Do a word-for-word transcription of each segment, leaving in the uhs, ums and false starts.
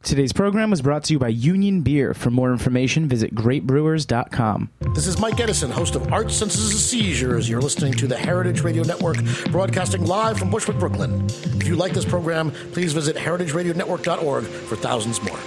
Today's program was brought to you by Union Beer. For more information, visit great brewers dot com. This is Mike Edison, host of Art Senses and Seizures. You're listening to the Heritage Radio Network, broadcasting live from Bushwick, Brooklyn. If you like this program, please visit heritage radio network dot org for thousands more.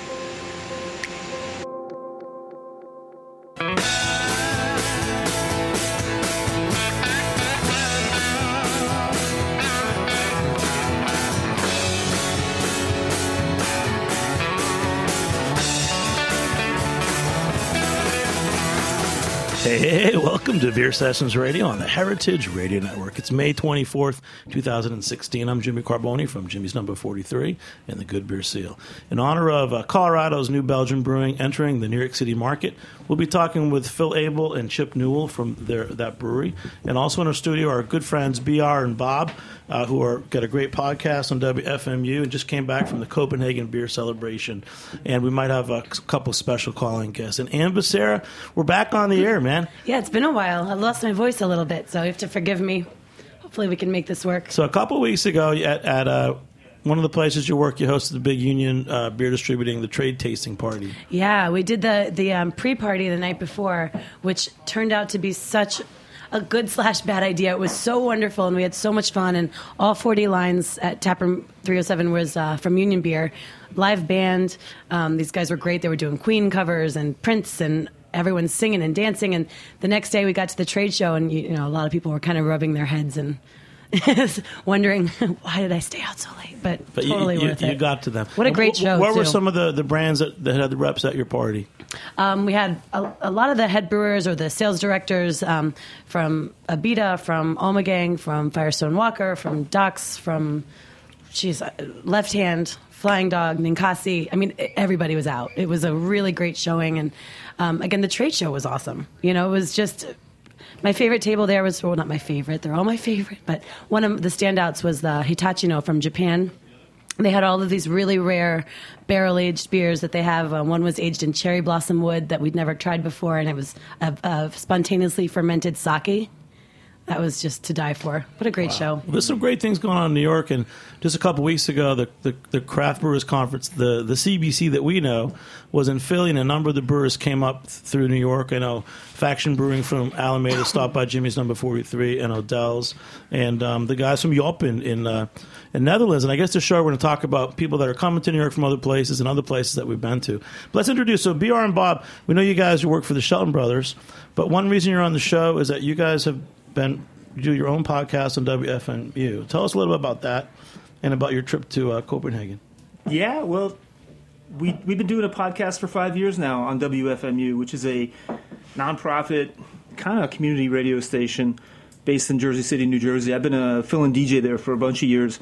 Hey, welcome to Beer Sessions Radio on the Heritage Radio Network. It's May twenty-fourth, twenty sixteen. I'm Jimmy Carboni from Jimmy's Number forty-three and the Good Beer Seal. In honor of uh, Colorado's New Belgium Brewing entering the New York City market, we'll be talking with Phil Abel and Chip Newell from their, that brewery. And also in our studio are our good friends B R and Bob, uh, who are got a great podcast on W F M U and just came back from the Copenhagen Beer Celebration. And we might have a couple special calling guests. And Ann Becerra, we're back on the air, man. Yeah, it's been a while. I lost my voice a little bit, so you have to forgive me. Hopefully we can make this work. So a couple of weeks ago at, at uh, one of the places you work, you hosted the big Union uh, Beer Distributing, the trade tasting party. Yeah, we did the, the um, pre-party the night before, which turned out to be such a good slash bad idea. It was so wonderful, and we had so much fun, and all forty lines at Taproom three oh seven was uh, from Union Beer. Live band. Um, these guys were great. They were doing Queen covers and Prince, and everyone's singing and dancing. And the next day we got to the trade show, and you know a lot of people were kind of rubbing their heads and wondering, why did I stay out so late? But, but totally you, you, worth it. You got to them. What a great show, What too. were some of the, the brands that, that had the reps at your party? Um, we had a, a lot of the head brewers or the sales directors um, from Abita, from Ommegang, from Firestone Walker, from Ducks, from geez, Left Hand, Flying Dog, Ninkasi. I mean, everybody was out. It was a really great showing. And um, again, the trade show was awesome. You know, it was just... My favorite table there was, well, not my favorite. They're all my favorite. But one of the standouts was the Hitachino from Japan. They had all of these really rare barrel-aged beers that they have. Uh, one was aged in cherry blossom wood that we'd never tried before, and it was a, a spontaneously fermented sake. That was just to die for. What a great wow. show. Well, there's some great things going on in New York. And just a couple weeks ago, the, the, the Craft Brewers Conference, the, the C B C that we know, was in Philly, and a number of the brewers came up through New York. I know Faction Brewing from Alameda stopped by Jimmy's Number forty-three and Odell's. And um, the guys from Yop in, in, uh, in Netherlands. And I guess this show we're going to talk about people that are coming to New York from other places and other places that we've been to. But let's introduce. So B R and Bob, we know you guys work for the Shelton Brothers. But one reason you're on the show is that you guys have been you do your own podcast on W F M U. Tell us a little bit about that and about your trip to uh, Copenhagen. Yeah, well, we, we've been doing a podcast for five years now on W F M U, which is a nonprofit kind of community radio station based in Jersey City, New Jersey. I've been a fill-in D J there for a bunch of years.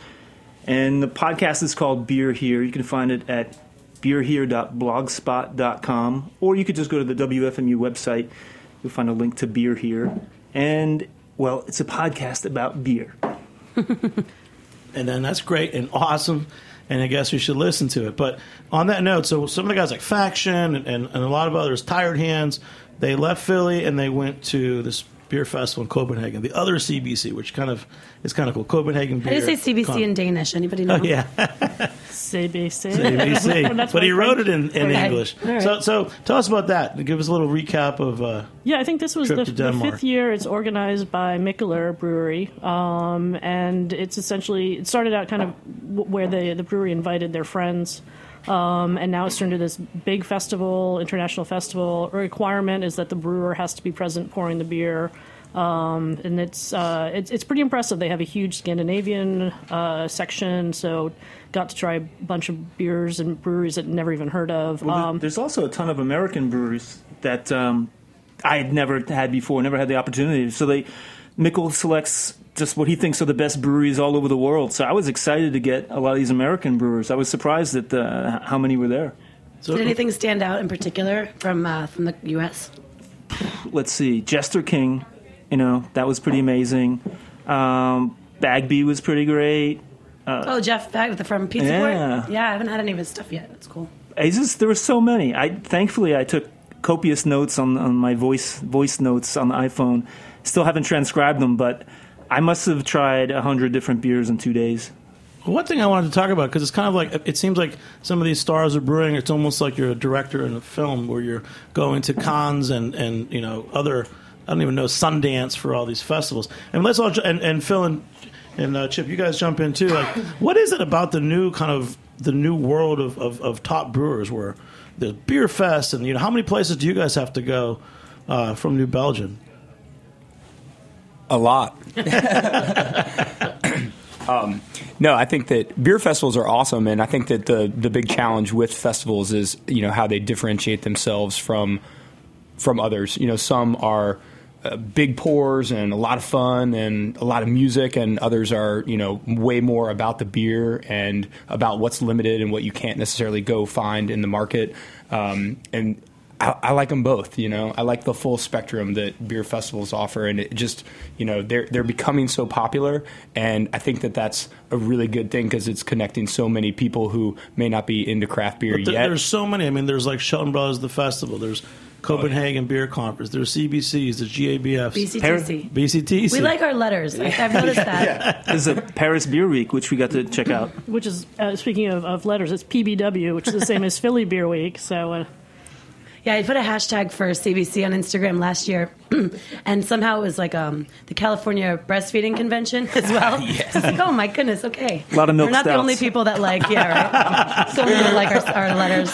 And the podcast is called Beer Here. You can find it at beer here dot blogspot dot com, or you could just go to the W F M U website. You'll find a link to Beer Here. And, well, it's a podcast about beer. And then that's great and awesome, and I guess you should listen to it. But on that note, so some of the guys like Faction and, and, and a lot of others, Tired Hands, they left Philly and they went to this beer festival in Copenhagen, the other C B C, which kind of is kind of cool. Copenhagen Beer. How do you say C B C Con- in Danish? Anybody know? Oh, yeah. C B C. C B C. But he wrote it in, in Okay. English. Right. So so tell us about that. Give us a little recap of uh Yeah, I think this was trip the, to the Denmark. fifth year. It's organized by Mikkeller Brewery, um, and it's essentially, it started out kind of w- where the, the brewery invited their friends, um, and now it's turned into this big festival, international festival. A requirement is that the brewer has to be present pouring the beer. Um, and it's, uh, it's it's pretty impressive. They have a huge Scandinavian uh, section, so got to try a bunch of beers and breweries that I'd never even heard of. Well, Um, there's also a ton of American breweries that um, I had never had before, never had the opportunity. So they Mikkel selects just what he thinks are the best breweries all over the world. So I was excited to get a lot of these American brewers. I was surprised at uh, how many were there. So, Did anything stand out in particular from uh, from the U S? Let's see, Jester King, you know, that was pretty amazing. Um, Bagby was pretty great. Uh, oh, Jeff Bag from Pizza yeah. Port? Yeah, I haven't had any of his stuff yet. That's cool. It's just, there were so many. I thankfully I took copious notes on, on my voice voice notes on the iPhone. Still haven't transcribed them, but I must have tried a hundred different beers in two days. One thing I wanted to talk about, because it's kind of like, it seems like some of these stars are brewing, it's almost like you're a director in a film where you're going to cons and, and you know, other, I don't even know, Sundance for all these festivals. And let's all, and, and Phil and, and uh, Chip, you guys jump in too. Like, what is it about the new kind of, the new world of, of, of top brewers where there's Beer Fest and, you know, how many places do you guys have to go uh, from New Belgium? A lot. Um, no, I think that beer festivals are awesome, and I think that the the big challenge with festivals is, you know, how they differentiate themselves from from others. You know, some are uh, big pours and a lot of fun and a lot of music, and others are, you know, way more about the beer and about what's limited and what you can't necessarily go find in the market. Um, and I, I like them both, you know. I like the full spectrum that beer festivals offer, and it just, you know, they're they're becoming so popular, and I think that that's a really good thing because it's connecting so many people who may not be into craft beer But th- yet. There's so many. I mean, there's like Shelton Brothers, the festival. There's Copenhagen Beer Conference. There's C B Cs. There's G A B Fs. B C T C. B C T C. We like our letters. I, I've noticed that. There's a Paris Beer Week, which we got to check out. Which is, uh, speaking of, of letters, it's P B W, which is the same as Philly Beer Week. So, uh, Yeah, I put a hashtag for C B C on Instagram last year, and somehow it was like um, the California Breastfeeding Convention as well. It's like, oh my goodness, okay. A lot of milk We're not the stouts. only people that like, yeah, right. So many that like our, our letters.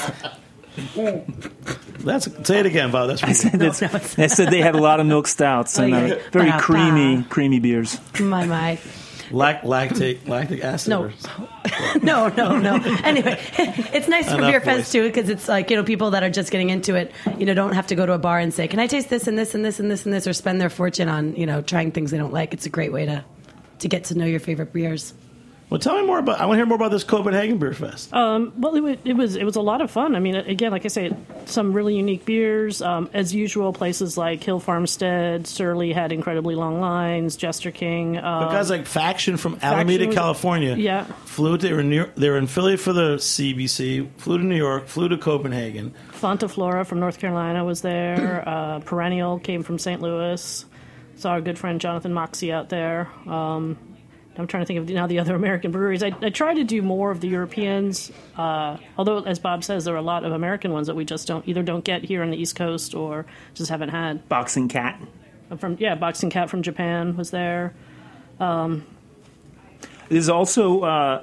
That's say it again, Bob. That's I pretty said, good. that's, I said they had a lot of milk stouts and Oh, yeah. uh, very Ba-da-ba. creamy, creamy beers. My my. Lac- lactate, lactic acid. No. or- no, no, no. Anyway, it's nice for Enough, Beer boys. Fest too because it's like, you know, people that are just getting into it, you know, don't have to go to a bar and say, "Can I taste this and this and this and this and this," or spend their fortune on, you know, trying things they don't like. It's a great way to to get to know your favorite beers. Well, tell me more about. I want to hear more about this Copenhagen Beer Fest. um, well, it, wa- it was it was a lot of fun. I mean, again, like I say, some really unique beers. Um, as usual, places like Hill Farmstead, Surly had incredibly long lines. Jester King. But Um, guys like Faction from Alameda, was- California, yeah. flew. To, they were in New York, they were in Philly for the C B C. Flew to New York. Flew to Copenhagen. Fanta Flora from North Carolina was there. uh, Perennial came from Saint Louis. Saw our good friend Jonathan Moxie out there. Um, I'm trying to think of now the other American breweries. I, I try to do more of the Europeans, uh, although, as Bob says, there are a lot of American ones that we just don't either don't get here on the East Coast or just haven't had. Boxing Cat. From yeah, Boxing Cat from Japan was there. There's also uh,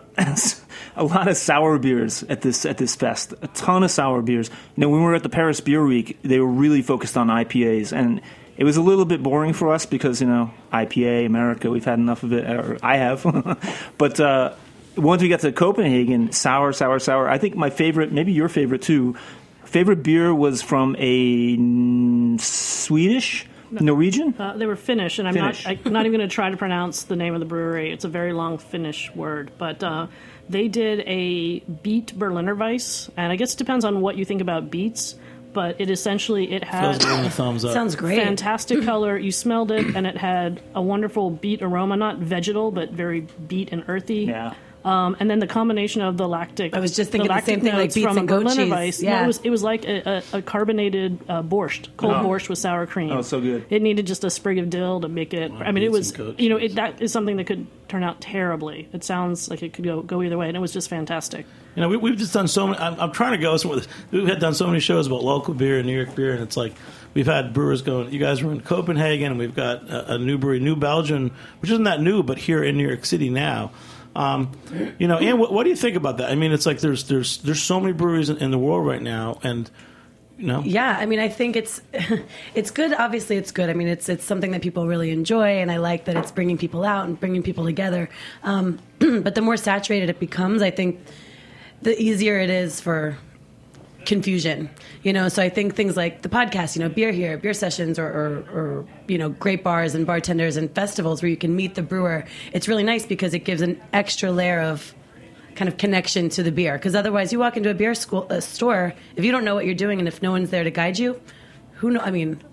a lot of sour beers at this at this fest. A ton of sour beers. You know, when we were at the Paris Beer Week, they were really focused on I P As, and it was a little bit boring for us because, you know, I P A, America, we've had enough of it, or I have. But uh, once we got to Copenhagen, sour, sour, sour. I think my favorite, maybe your favorite too, favorite beer was from a mm, Swedish, Norwegian? Uh, they were Finnish, and I'm Finnish. not I'm not even going to try to pronounce the name of the brewery. It's a very long Finnish word, but uh, they did a beet Berliner Weiss, and I guess it depends on what you think about beets. But it essentially it Phil's had giving a thumbs up. Sounds great. fantastic color. You smelled it, and it had a wonderful beet aroma, not vegetal, but very beet and earthy. Yeah. Um, and then the combination of the lactic. I was just thinking the lactic same thing, like notes beets from and a goat Berliner cheese. Weiss. No, Yeah. it was it was like a, a, a carbonated uh, borscht, cold Oh. borscht with sour cream. Oh, so good. It needed just a sprig of dill to make it. I mean, it beets was and goat you know cheese. it, that is something that could turn out terribly. It sounds like it could go go either way, and it was just fantastic. You know, we, we've just done so many. I'm, I'm trying to go. So we've had done so many shows about local beer and New York beer, and it's like we've had brewers going. You guys were in Copenhagen, and we've got a, a new brewery, New Belgium, which isn't that new, but here in New York City now. Um, you know, and what, what do you think about that? I mean, it's like there's there's there's so many breweries in, in the world right now, and you know, Yeah, I mean, I think it's it's good. Obviously, it's good. I mean, it's it's something that people really enjoy, and I like that it's bringing people out and bringing people together. Um, but the more saturated it becomes, I think the easier it is for confusion. You know, so I think things like the podcast, you know, beer here, beer sessions, or, or, or you know, great bars and bartenders and festivals where you can meet the brewer. It's really nice because it gives an extra layer of kind of connection to the beer. Because otherwise, you walk into a beer school, a store, if you don't know what you're doing and if no one's there to guide you, who know? I mean,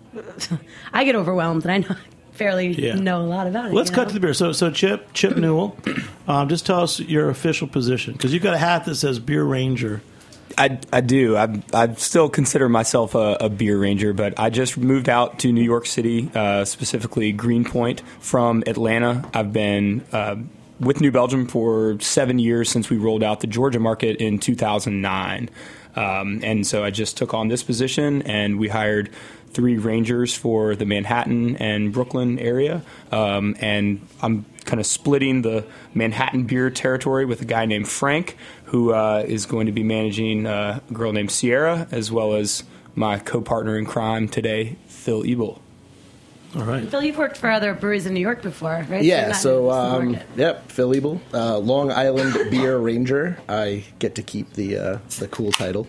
I get overwhelmed and I know fairly Yeah. know a lot about it. let's you cut know? to the beer. So, so Chip Chip Newell, um, just tell us your official position because you've got a hat that says Beer Ranger. I, I do. I, I still consider myself a, a beer ranger, but I just moved out to New York City, uh, specifically Greenpoint, from Atlanta. I've been uh, with New Belgium for seven years since we rolled out the Georgia market in two thousand nine. Um, and so I just took on this position, and we hired three Rangers for the Manhattan and Brooklyn area. Um, and I'm kind of splitting the Manhattan beer territory with a guy named Frank, who uh, is going to be managing uh, a girl named Sierra, as well as my co-partner in crime today, Phil Ebel. All right. Phil, you've worked for other breweries in New York before, right? Yeah, not so, in the um, market. yep, Phil Ebel, uh, Long Island Beer Ranger. I get to keep the uh, the cool title.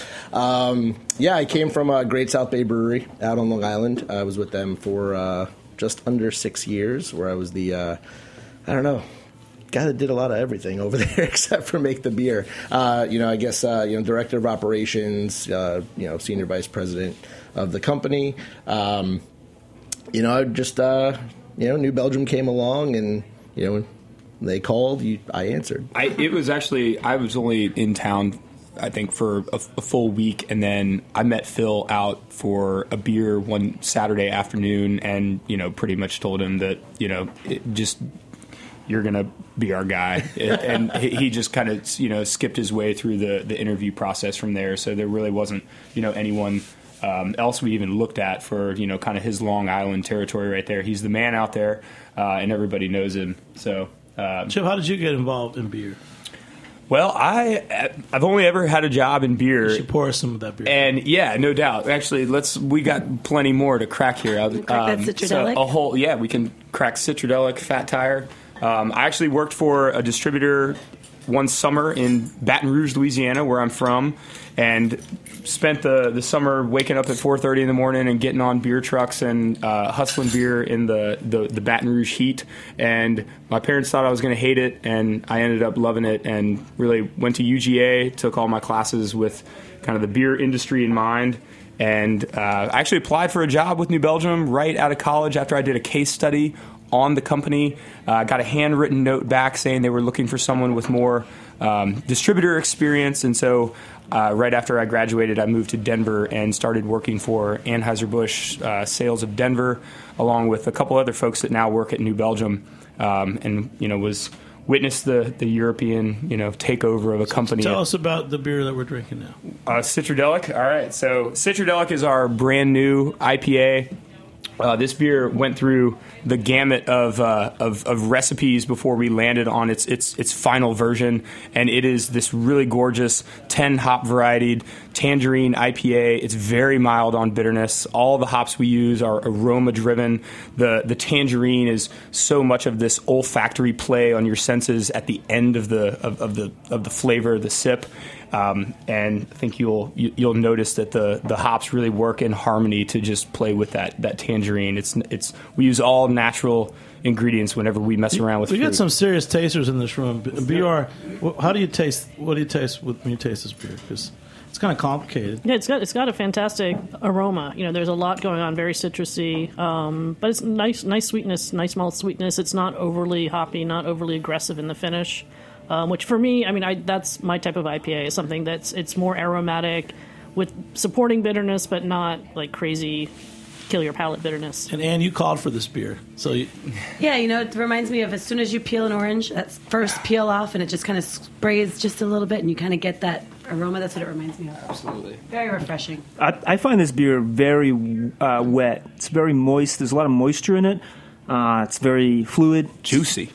Um, yeah, I came from a Great South Bay Brewery out on Long Island. I was with them for uh, just under six years, where I was the, uh, I don't know, guy that did a lot of everything over there except for make the beer. Uh, you know, I guess, uh, you know, director of operations, uh, you know, senior vice president of the company. Um, you know, I just, uh, you know, New Belgium came along, and, you know, when they called, you, I answered. I, it was actually, I was only in town, I think, for a, a full week, and then I met Phil out for a beer one Saturday afternoon, and, you know, pretty much told him that, you know, it just, you're going to be our guy. And he just kind of, you know, skipped his way through the, the interview process from there, so there really wasn't, you know, anyone Um, else we even looked at for, you know, kind of his Long Island territory right there. He's the man out there, uh, and everybody knows him. So, uh, Chip, how did you get involved in beer? well, I I've only ever had a job in beer. You should pour us some of that beer. And yeah, no doubt. Actually, let's. We got plenty more to crack here. Um, Crack that Citradelic? so a whole yeah, we can crack Citradelic, Fat Tire. Um, I actually worked for a distributor one summer in Baton Rouge, Louisiana, where I'm from, and spent the, the summer waking up at four thirty in the morning and getting on beer trucks and uh, hustling beer in the, the, the Baton Rouge heat. And my parents thought I was going to hate it, and I ended up loving it, and really went to U G A, took all my classes with kind of the beer industry in mind. And uh, I actually applied for a job with New Belgium right out of college after I did a case study on the company. I uh, got a handwritten note back saying they were looking for someone with more um, distributor experience. And so uh, right after I graduated, I moved to Denver and started working for Anheuser-Busch uh, Sales of Denver, along with a couple other folks that now work at New Belgium, um, and, you know, was witnessed the, the European, you know, takeover of a company. Tell us about the beer that we're drinking now. Uh, Citradelic. All right. So Citradelic is our brand new I P A. Uh, this beer went through the gamut of, uh, of of recipes before we landed on its its its final version, and it is this really gorgeous ten hop variety tangerine I P A. It's very mild on bitterness. All the hops we use are aroma driven. The the tangerine is so much of this olfactory play on your senses at the end of the of, of the of the flavor, the sip. Um, and I think you'll you, you'll notice that the, the hops really work in harmony to just play with that, that tangerine. It's it's we use all natural ingredients whenever we mess around with. We fruit. got some serious tasters in this room. B R, how do you taste? What do you taste when you taste this beer? Because it's kind of complicated. Yeah, it's got it's got a fantastic aroma. You know, there's a lot going on, very citrusy, um, but it's nice, nice sweetness, nice malt sweetness. It's not overly hoppy, not overly aggressive in the finish. Um, which for me, I mean, I, that's my type of I P A. Is something that's it's more aromatic, with supporting bitterness, but not like crazy kill your palate bitterness. And Anne, you called for this beer, so you, Yeah, you know, it reminds me of as soon as you peel an orange, that first peel off, and it just kind of sprays just a little bit, and you kind of get that aroma. That's what it reminds me of. Absolutely. Very refreshing. I, I find this beer very uh, wet. It's very moist. There's a lot of moisture in it. Uh, it's very fluid. Juicy.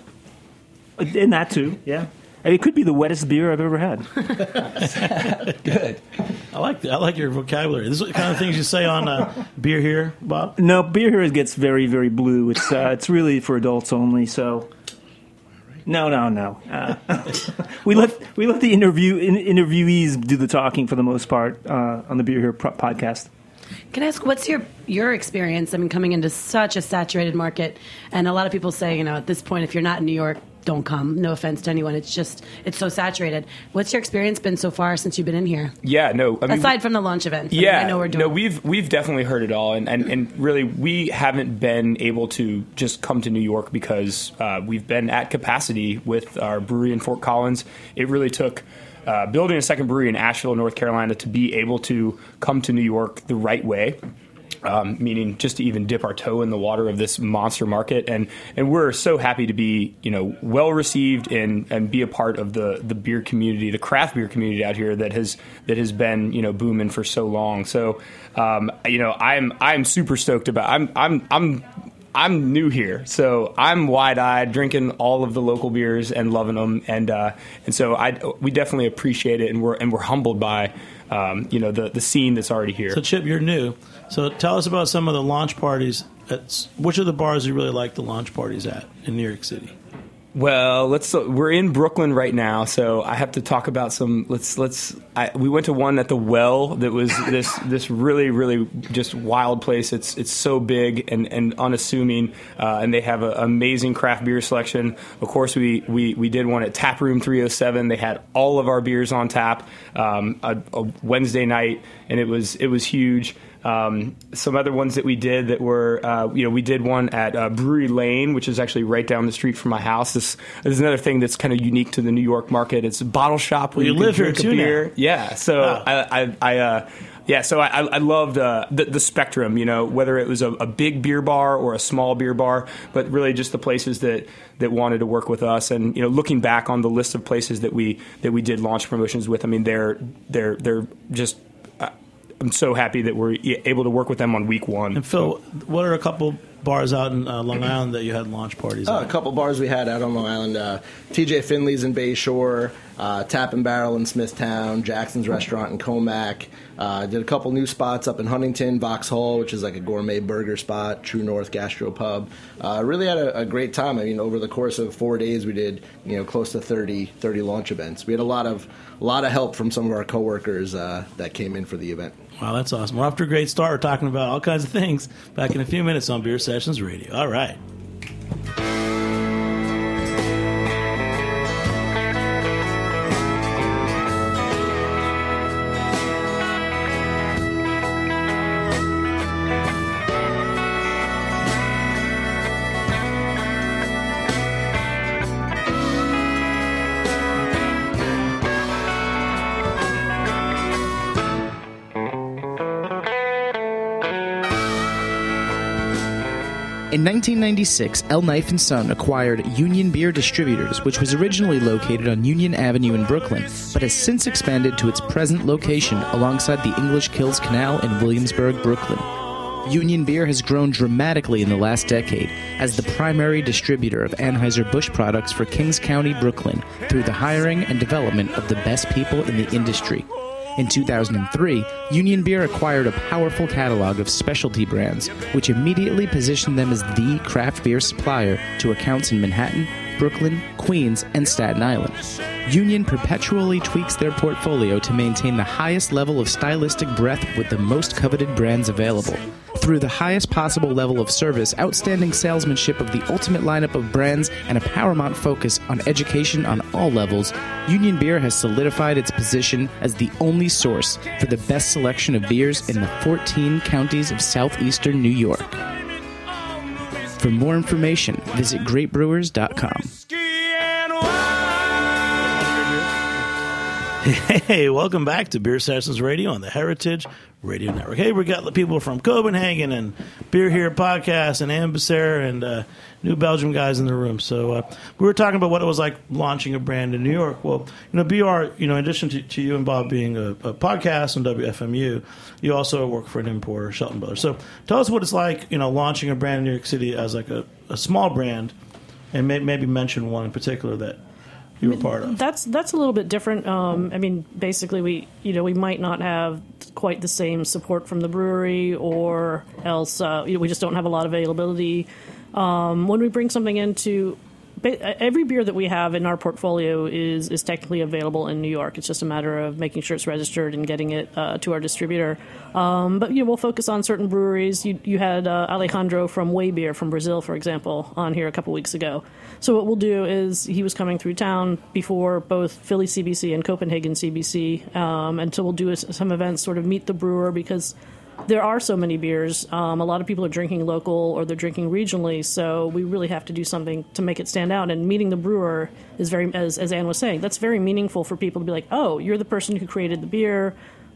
In that, too, yeah. And it could be the wettest beer I've ever had. Good. I like I like your vocabulary. This is the kind of things you say on uh, beer here, Bob. No, beer here gets very, very blue. It's uh, it's really for adults only. So, no, no, no. Uh, we let we let the interview in, interviewees do the talking for the most part uh, on the Beer Here pro- podcast. Can I ask, what's your your experience? I mean, coming into such a saturated market, and a lot of people say, you know, at this point, if you're not in New York, don't come. No offense to anyone. It's just, it's so saturated. What's your experience been so far since you've been in here? Yeah, no. I mean, aside from the launch event. Yeah, I, mean, I know we're doing. No, we've we've definitely heard it all, and, and, and really we haven't been able to just come to New York because uh, we've been at capacity with our brewery in Fort Collins. It really took uh, building a second brewery in Asheville, North Carolina, to be able to come to New York the right way. Um, meaning just to even dip our toe in the water of this monster market, and and we're so happy to be, you know, well received and and be a part of the the beer community, the craft beer community out here that has that has been, you know, booming for so long. So um, you know, I'm I'm super stoked about. I'm I'm I'm. I'm new here, so I'm wide-eyed, drinking all of the local beers and loving them, and uh, and so I we definitely appreciate it, and we're and we're humbled by um, you know the the scene that's already here. So Chip, you're new, so tell us about some of the launch parties. At, which of the bars you really like the launch parties at in New York City? Well, let's. We're in Brooklyn right now, so I have to talk about some. Let's let's. I, we went to one at the Well that was this this really really just wild place. It's it's so big and, and unassuming, uh, and they have an amazing craft beer selection. Of course, we, we, we did one at Tap Room three oh seven. They had all of our beers on tap um, a, a Wednesday night, and it was it was huge. Um, some other ones that we did that were, uh, you know, we did one at uh, Brewery Lane, which is actually right down the street from my house. This, this is another thing that's kind of unique to the New York market. It's a bottle shop where well, you, you live can here drink too a beer. Now. Yeah, so wow. I, I, I uh, yeah, so I, I loved uh, the, the spectrum. You know, whether it was a, a big beer bar or a small beer bar, but really just the places that, that wanted to work with us. And you know, looking back on the list of places that we that we did launch promotions with, I mean, they're they're they're just. I'm so happy that we're able to work with them on week one. And Phil, what are a couple bars out in uh, Long Island that you had launch parties Oh, at? a couple bars we had out on Long Island. Uh, T J Finley's in Bayshore, uh, Tap and Barrel in Smithtown, Jackson's Restaurant in Comac. Uh, did a couple new spots up in Huntington, Vauxhall, which is like a gourmet burger spot, True North Gastro Pub. Uh, really had a, a great time. I mean, over the course of four days, we did you know close to thirty, thirty launch events. We had a lot of a lot of help from some of our coworkers uh, that came in for the event. Wow, that's awesome. We're off to a great start. We're talking about all kinds of things back in a few minutes on Beer Sessions Radio. All right. In nineteen ninety-six, El Knife and Son acquired Union Beer Distributors, which was originally located on Union Avenue in Brooklyn, but has since expanded to its present location alongside the English Kills Canal in Williamsburg, Brooklyn. Union Beer has grown dramatically in the last decade as the primary distributor of Anheuser-Busch products for Kings County, Brooklyn, through the hiring and development of the best people in the industry. In two thousand three, Union Beer acquired a powerful catalog of specialty brands, which immediately positioned them as the craft beer supplier to accounts in Manhattan, Brooklyn, Queens, and Staten Island. Union perpetually tweaks their portfolio to maintain the highest level of stylistic breadth with the most coveted brands available. Through the highest possible level of service, outstanding salesmanship of the ultimate lineup of brands, and a paramount focus on education on all levels, Union Beer has solidified its position as the only source for the best selection of beers in the fourteen counties of southeastern New York. For more information, visit great brewers dot com. Hey, welcome back to Beer Sessions Radio on the Heritage Radio Network. Hey, we got the people from Copenhagen and Beer Here Podcast and Ambassador and uh, New Belgium guys in the room. So uh, we were talking about what it was like launching a brand in New York. Well, you know, B R, you know, in addition to, to you and Bob being a, a podcast on W F M U, you also work for an importer, Shelton Brothers. So tell us what it's like, you know, launching a brand in New York City as like a, a small brand, and may, maybe mention one in particular that you were part of. That's that's a little bit different. Um, I mean, basically, we you know we might not have quite the same support from the brewery, or else uh, you know, we just don't have a lot of availability. Um, when we bring something into every beer that we have in our portfolio is is technically available in New York. It's just a matter of making sure it's registered and getting it uh, to our distributor. Um, but you know, we'll focus on certain breweries. You you had uh, Alejandro from Way Beer from Brazil, for example, on here a couple weeks ago. So what we'll do is he was coming through town before both Philly C B C and Copenhagen C B C, um, and so we'll do some events, sort of meet the brewer, because there are so many beers. Um, a lot of people are drinking local or they're drinking regionally, so we really have to do something to make it stand out. And meeting the brewer is very, as, as Ann was saying, that's very meaningful for people to be like, oh, you're the person who created the beer.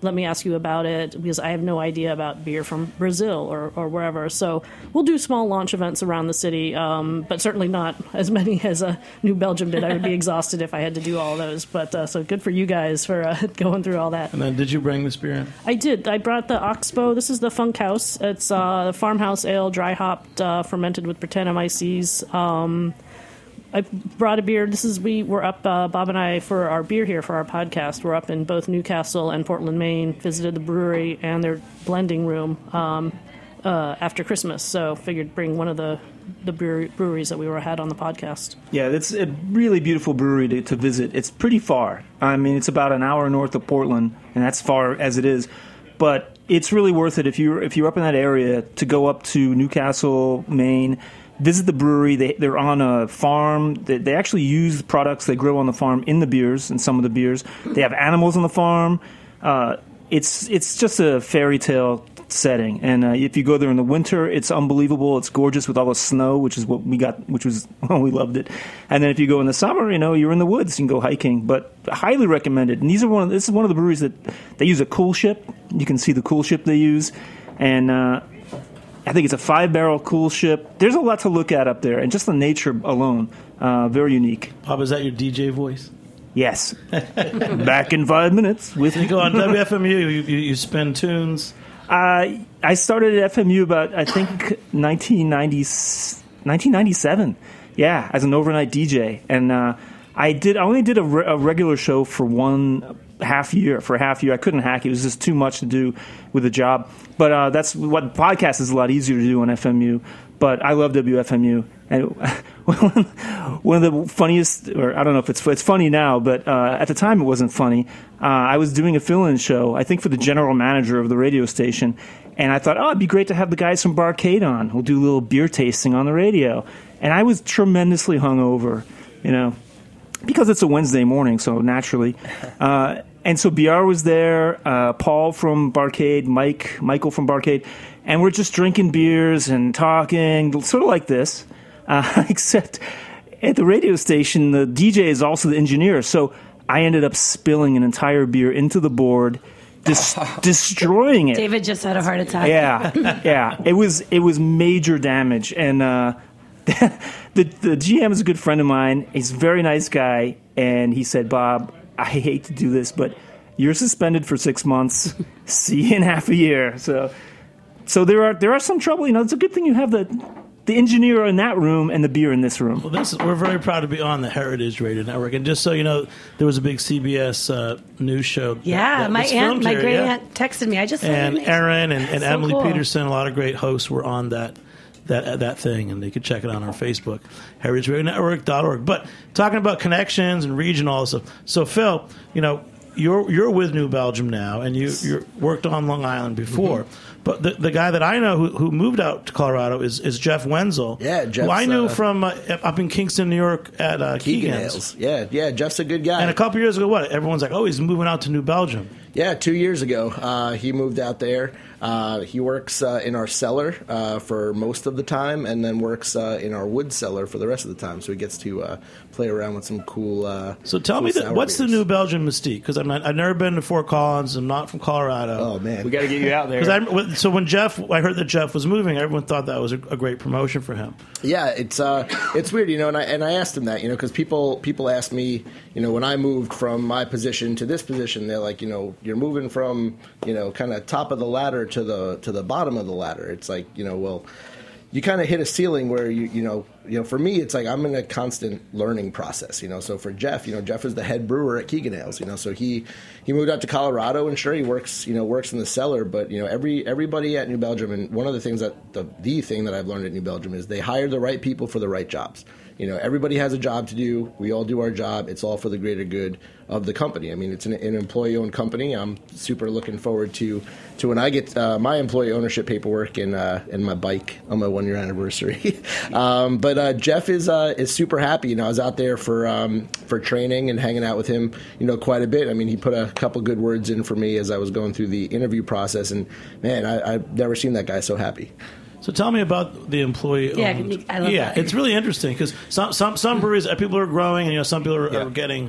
let me ask you about it, because I have no idea about beer from Brazil or, or wherever. So we'll do small launch events around the city, um, but certainly not as many as uh, New Belgium did. I would be exhausted if I had to do all those. But uh, so good for you guys for uh, going through all that. And then did you bring this beer in? I did. I brought the Oxbow. This is the Funk House. It's uh, the farmhouse ale, dry hopped, uh, fermented with Brettanomyces. Um, I brought a beer. This is we were up, uh, Bob and I, for our beer here for our podcast. We're up in both Newcastle and Portland, Maine. Visited the brewery and their blending room um, uh, after Christmas. So figured bring one of the the brewery, breweries that we were had on the podcast. Yeah, it's a really beautiful brewery to, to visit. It's pretty far. I mean, it's about an hour north of Portland, and that's far as it is. But it's really worth it if you're if you're up in that area to go up to Newcastle, Maine. Visit the brewery. They, they're on a farm. They, they actually use the products they grow on the farm in the beers, in some of the beers. They have animals on the farm. Uh, it's it's just a fairy tale setting. And uh, if you go there in the winter, it's unbelievable. It's gorgeous with all the snow, which is what we got, which was, well, we loved it. And then if you go in the summer, you know, you're in the woods. You can go hiking. But highly recommended. And these are one of, this is one of the breweries that they use a cool ship. You can see the cool ship they use. And uh I think it's a five-barrel cool ship. There's a lot to look at up there, and just the nature alone, uh, very unique. Bob, is that your D J voice? Yes. Back in five minutes. With you go on W F M U, you, you, you spin tunes. Uh, I started at F M U about, I think, nineteen ninety, nineteen ninety-seven. Yeah, as an overnight D J. And uh, I did. I only did a, re- a regular show for one half year. For a half year, I couldn't hack it. It was just too much to do with the job. But uh, that's what podcast is a lot easier to do on F M U. But I love W F M U. And one of the funniest, or I don't know if it's it's funny now, but uh, at the time it wasn't funny. Uh, I was doing a fill-in show, I think for the general manager of the radio station, and I thought, oh, it'd be great to have the guys from Barcade on. We'll do a little beer tasting on the radio. And I was tremendously hungover, you know, because it's a Wednesday morning, so naturally. Uh, and so B R was there, uh, Paul from Barcade, Mike, Michael from Barcade, and we're just drinking beers and talking, sort of like this, uh, except at the radio station, the D J is also the engineer. So I ended up spilling an entire beer into the board, dis- destroying it. David just had a heart attack. Yeah, yeah. It was it was major damage, and uh, the the G M is a good friend of mine. He's a very nice guy, and he said, "Bob, I hate to do this, but you're suspended for six months. See you in half a year." So, so there are there are some trouble. You know, it's a good thing you have the the engineer in that room and the beer in this room. Well, this is, we're very proud to be on the Heritage Radio Network. And just so you know, there was a big C B S uh, news show. Yeah, that my was aunt, filmed my here, great yeah. aunt texted me. I just and Erin and, and so Emily cool. Peterson, a lot of great hosts were on that that that thing, and they could check it out on our Facebook, heritage radio network dot org. But talking about connections and region, all this stuff. So, Phil, you know, you're you're with New Belgium now, and you you worked on Long Island before. Mm-hmm. But the the guy that I know who, who moved out to Colorado is, is Jeff Wenzel. Yeah, Jeff's, who I knew uh, from uh, up in Kingston, New York at uh, Keegan's. Keegan's. Yeah, yeah, Jeff's a good guy. And a couple years ago, what? Everyone's like, oh, he's moving out to New Belgium. Yeah, two years ago, uh, he moved out there. Uh, he works uh, in our cellar uh, for most of the time, and then works uh, in our wood cellar for the rest of the time. So he gets to uh, play around with some cool. Uh, so tell cool me, that, what's beers. the New Belgium mystique? Because I'm not, I've never been to Fort Collins. I'm not from Colorado. Oh man, we got to get you out there. I, so when Jeff, I heard that Jeff was moving, everyone thought that was a, a great promotion for him. Yeah, it's uh, it's weird, you know, and I and I asked him that, you know, because people people ask me, you know, when I moved from my position to this position, they're like, you know, you're moving from, you know, kind of top of the ladder to the to the bottom of the ladder. It's like, you know, well, you kind of hit a ceiling where you you know you know for me it's like I'm in a constant learning process, you know. So for Jeff, you know, Jeff is the head brewer at Keegan Ales, you know, so he he moved out to Colorado, and sure, he works you know works in the cellar, but you know every everybody at New Belgium, and one of the things that the the thing that I've learned at New Belgium is they hire the right people for the right jobs. You know, everybody has a job to do. We all do our job. It's all for the greater good of the company. I mean, it's an, an employee-owned company. I'm super looking forward to to when I get uh, my employee ownership paperwork and uh, and my bike on my one-year anniversary. um, but uh, Jeff is uh, is super happy. You know, I was out there for um, for training and hanging out with him, you know, quite a bit. I mean, he put a couple good words in for me as I was going through the interview process, and man, I, I've never seen that guy so happy. So tell me about the employee. Yeah, owned. I love yeah, that. it's really interesting because some some some breweries, uh, people are growing, and you know, some people are, Yeah. are getting,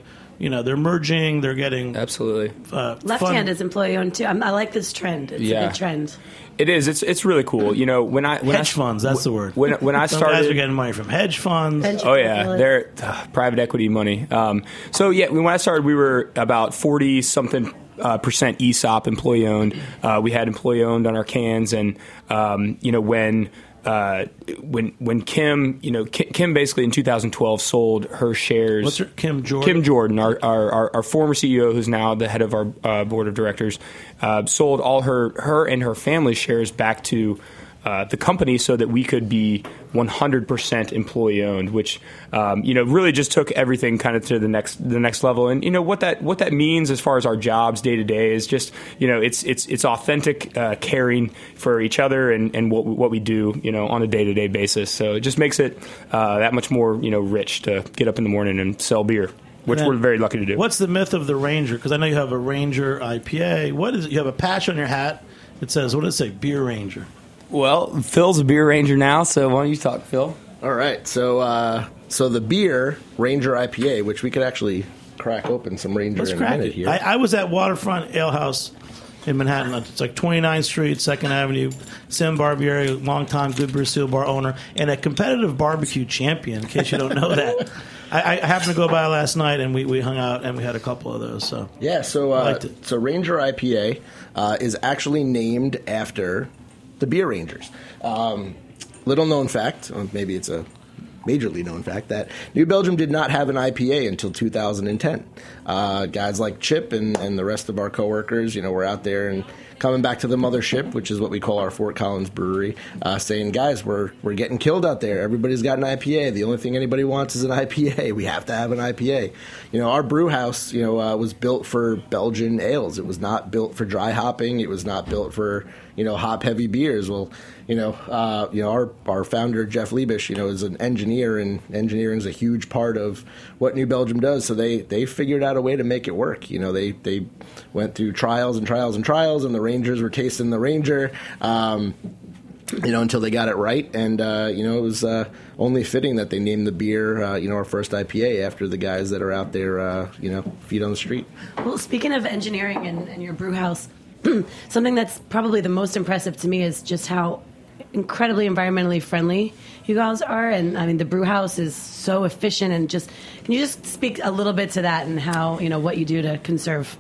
you know, they're merging, they're getting Absolutely. uh, Left fun- hand is employee owned too. I'm, I like this trend. It's Yeah. a good trend. It is. It's it's really cool. You know, when I when hedge I, funds. That's the word. When when I Some guys started, are getting money from hedge funds. Venture oh yeah, capitalists. they're uh, private equity money. Um, so yeah, when I started, we were about forty something uh, percent E S O P employee owned. Uh, we had employee owned on our cans, and um, you know when. Uh, when when Kim, you know, Kim, Kim basically in two thousand twelve sold her shares. What's her Kim Jordan? Kim Jordan, our our, our, our former C E O, who's now the head of our uh, board of directors, uh, sold all her her and her family's shares back to uh, the company so that we could be one hundred percent employee owned, which um, you know really just took everything kind of to the next the next level. And you know what that what that means as far as our jobs day to day is just you know it's it's it's authentic uh, caring for each other and, and what what we do you know on a day to day basis. So it just makes it uh, that much more you know rich to get up in the morning and sell beer, which And we're very lucky to do. What's the myth of the Ranger? Because I know you have a Ranger I P A. What is it? You have a patch on your hat that says, what does it say? Beer Ranger. Well, Phil's a beer ranger now, so why don't you talk, Phil? All right, so uh, so the beer Ranger I P A, which we could actually crack open some Ranger Let's in a crack minute it. here. I, I was at Waterfront Ale House in Manhattan. It's like twenty-ninth Street, second Avenue. Sim Barbieri, longtime Good Brew Steel Bar owner, and a competitive barbecue champion, in case you don't know that. I, I happened to go by last night, and we, we hung out, and we had a couple of those. So yeah, so I uh, liked it. so Ranger I P A uh, is actually named after the Beer Rangers. Um, little known fact, or maybe it's a majorly known fact, that New Belgium did not have an I P A until two thousand ten. Uh, guys like Chip and, and the rest of our coworkers, you know, were out there and coming back to the mothership, which is what we call our Fort Collins brewery, uh, saying, guys, we're we're getting killed out there. Everybody's got an I P A. The only thing anybody wants is an I P A. We have to have an I P A. You know, our brew house, you know, uh, was built for Belgian ales. It was not built for dry hopping. It was not built for, you know, hop heavy beers. Well, you know, uh, you know, our our founder Jeff Liebisch, you know, is an engineer, and engineering is a huge part of what New Belgium does. So they they figured out a way to make it work. You know, they they went through trials and trials and trials, and the Rangers were tasting the Ranger. Um, You know, until they got it right, and uh, you know, it was uh, only fitting that they named the beer, uh, you know, our first I P A after the guys that are out there, uh, you know, feet on the street. Well, speaking of engineering and, and your brew house, something that's probably the most impressive to me is just how incredibly environmentally friendly you guys are. And I mean, the brew house is so efficient. And just can you just speak a little bit to that and how, you know, what you do to conserve?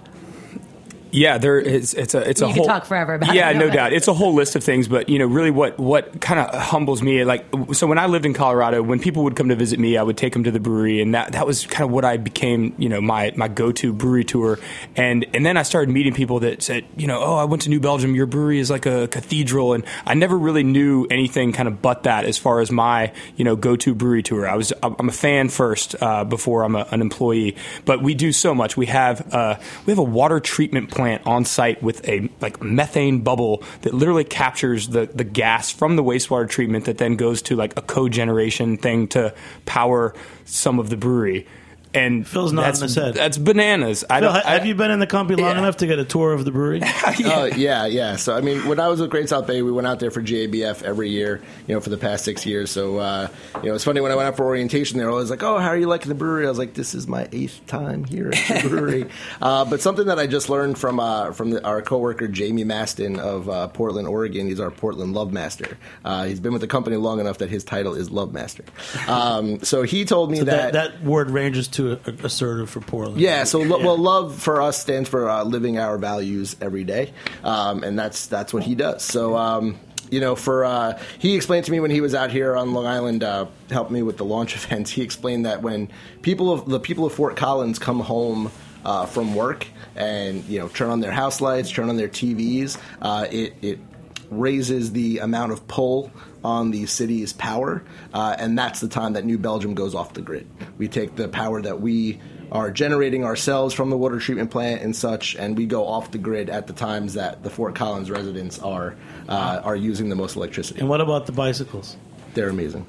Yeah, there is. It's a. It's You a could whole. talk forever about yeah, it. no doubt. It's a whole list of things, but you know, really, what what kind of humbles me, like, so when I lived in Colorado, when people would come to visit me, I would take them to the brewery, and that that was kind of what I became, you know, my my go to brewery tour, and and then I started meeting people that said, you know, oh, I went to New Belgium, your brewery is like a cathedral, and I never really knew anything kind of but that as far as my, you know, go to brewery tour. I was I'm a fan first uh, before I'm a, an employee, but we do so much. We have uh, we have a water treatment plant on site with a like methane bubble that literally captures the, the gas from the wastewater treatment that then goes to like a cogeneration thing to power some of the brewery. And Phil's nodding that's, his head. That's bananas. I Phil, don't, have I, you been in the company long yeah. enough to get a tour of the brewery? Oh, yeah, yeah. So, I mean, when I was with Great South Bay, we went out there for G A B F every year, you know, for the past six years. So, uh, you know, it's funny, when I went out for orientation, they were always like, oh, how are you liking the brewery? I was like, this is my eighth time here at the brewery. uh, but something that I just learned from uh, from the, our coworker, Jamie Maston of uh, Portland, Oregon. He's our Portland Love Master. Uh, he's been with the company long enough that his title is Love Master. Um, so he told me So that, that that word ranges to assertive for Portland. Yeah, so lo- well, love for us stands for uh, living our values every day, um, and that's that's what he does. So, um, you know, for uh, he explained to me when he was out here on Long Island, uh, helped me with the launch events. He explained that when people of the people of Fort Collins come home uh, from work and you know turn on their house lights, turn on their T Vs, uh, it it raises the amount of pull on the city's power, uh, and that's the time that New Belgium goes off the grid. We take the power that we are generating ourselves from the water treatment plant and such, and we go off the grid at the times that the Fort Collins residents are uh, are using the most electricity. And what about the bicycles? They're amazing.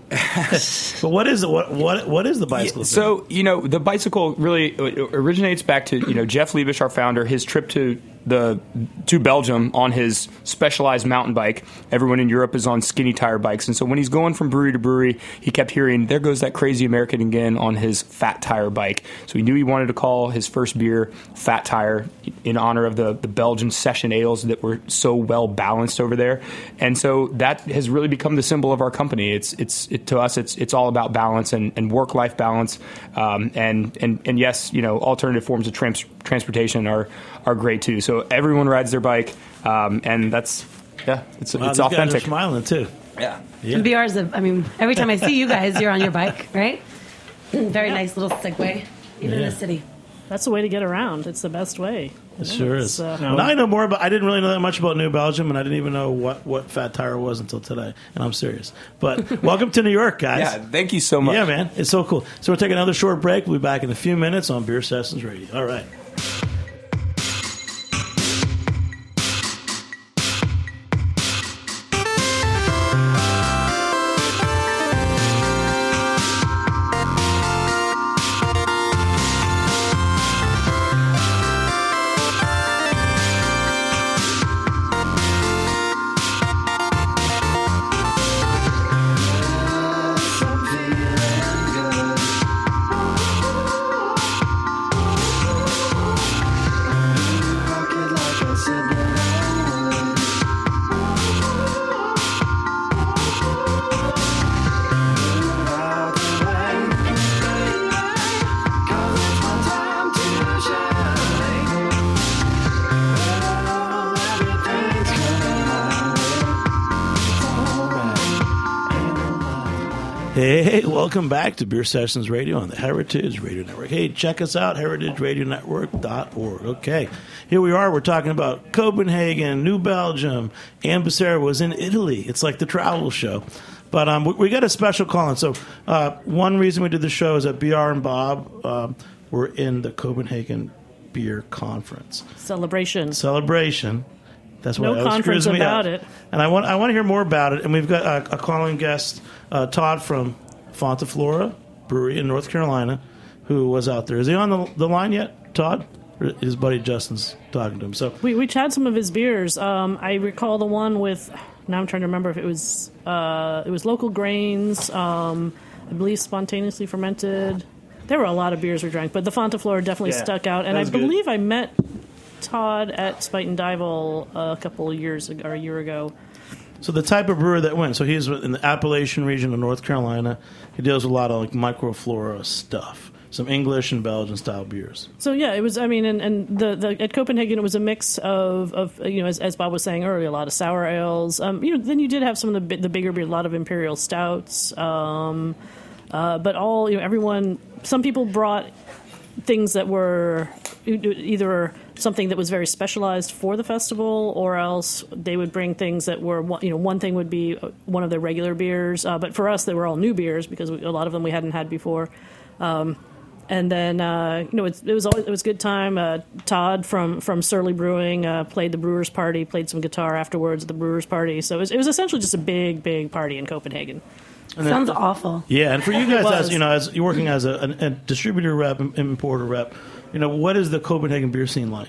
But what is it? What what what is the bicycle? Yeah, so you know, the bicycle really originates back to you know Jeff Liebisch, our founder. His trip to the to Belgium on his specialized mountain bike. Everyone in Europe is on skinny tire bikes, and so when he's going from brewery to brewery, he kept hearing, "There goes that crazy American again on his fat tire bike." So he knew he wanted to call his first beer Fat Tire in honor of the the Belgian session ales that were so well balanced over there, and so that has really become the symbol of our company. It's it's it, to us, it's it's all about balance and, and work life balance, um, and and and yes, you know, alternative forms of trans- transportation are are great too. So everyone rides their bike, um, and that's yeah, it's Wow, it's these authentic. Guys are smiling too. Yeah, yeah. And B R's, a, I mean, every time I see you guys, you're on your bike, right? Very nice little segue, even Yeah. in the city. That's the way to get around. It's the best way. It sure It's, is. uh, Now I know more about. I didn't really know that much about New Belgium, and I didn't even know what, what Fat Tire was until today. And I'm serious. But welcome to New York, guys. Yeah, thank you so much. Yeah, man, it's so cool. So we're taking another short break. We'll be back in a few minutes on Beer Sessions Radio. All right. Hey, welcome back to Beer Sessions Radio on the Heritage Radio Network. Hey, check us out, heritage radio network dot org. Okay, here we are. We're talking about Copenhagen, New Belgium. Ann Becerra was in Italy. It's like the travel show. But um, we, we got a special call-in. So uh, one reason we did the show is that B R and Bob um, were in the Copenhagen Beer Conference. Celebration. Celebration. That's No why that conference screws me about up. it. And I want I want to hear more about it. And we've got a, a calling guest, uh, Todd from Fontaflora Brewery in North Carolina, who was out there. Is he on the, the line yet, Todd? Or his buddy Justin's talking to him. So We we tried some of his beers. Um, I recall the one with. Now I'm trying to remember if it was uh, it was local grains. Um, I believe spontaneously fermented. There were a lot of beers we drank, but the Fontaflora definitely Yeah, stuck out. And that I was good. believe I met Todd at Spite and Dival a couple of years ago, or a year ago. So the type of brewer that went, so he's in the Appalachian region of North Carolina. He deals with a lot of like microflora stuff, some English and Belgian style beers. So yeah, it was. I mean, and, and the, the at Copenhagen, it was a mix of, of you know, as, as Bob was saying earlier, a lot of sour ales. Um, you know, then you did have some of the bi- the bigger beer, a lot of imperial stouts. Um, uh, but all you know, everyone. Some people brought things that were either something that was very specialized for the festival, or else they would bring things that were, you know, one thing would be one of their regular beers. Uh, but for us, they were all new beers because we, a lot of them we hadn't had before. Um, and then, uh, you know, it, it was always, it was a good time. Uh, Todd from, from Surly Brewing uh, played the Brewers Party, played some guitar afterwards at the Brewers Party. So it was, it was essentially just a big, big party in Copenhagen. And Sounds then- awful. Yeah, and for you guys, was. as you know, as you're working as a, a, a distributor rep, im- importer rep, you know, what is the Copenhagen beer scene like?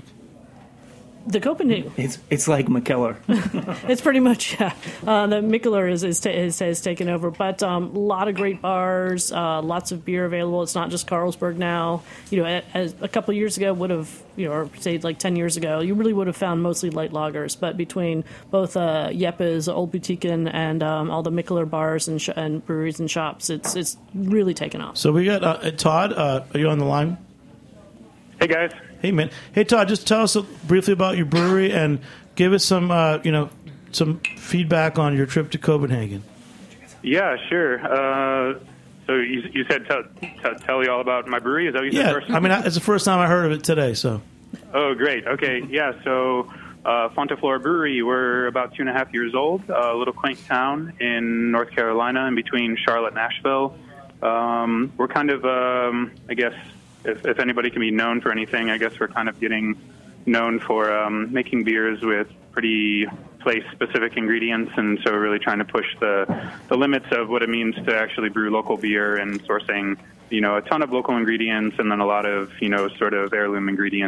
The Copenhagen, It's it's like McKellar. it's pretty much, yeah. Uh, the Mikkeller is, is, ta- is, has taken over, but um, a lot of great bars, uh, lots of beer available. It's not just Carlsberg now. You know, as a couple of years ago would have, you know, or say like ten years ago, you really would have found mostly light lagers. But between both uh, Jeppe's, Old Boutiquen, and um, all the Mikkeller bars and, sh- and breweries and shops, it's it's really taken off. So we got uh, Todd. Uh, are you on the line? Hey guys. Hey man. Hey Todd, just tell us briefly about your brewery and give us some, uh, you know, some feedback on your trip to Copenhagen. Yeah, sure. Uh, so you, you said tell, tell, tell you all about my brewery. Is that what you Yeah, said first? I mean, I- it's the first time I heard of it today. So Oh, great. Okay, yeah. So uh, Fontaflora Brewery, we're about two and a half years old. A little quaint town in North Carolina, in between Charlotte and Nashville. Um, we're kind of, um, I guess, if, if anybody can be known for anything, I guess we're kind of getting known for um, making beers with pretty place-specific ingredients, and so really trying to push the the limits of what it means to actually brew local beer and sourcing, you know, a ton of local ingredients and then a lot of, you know, sort of heirloom ingredients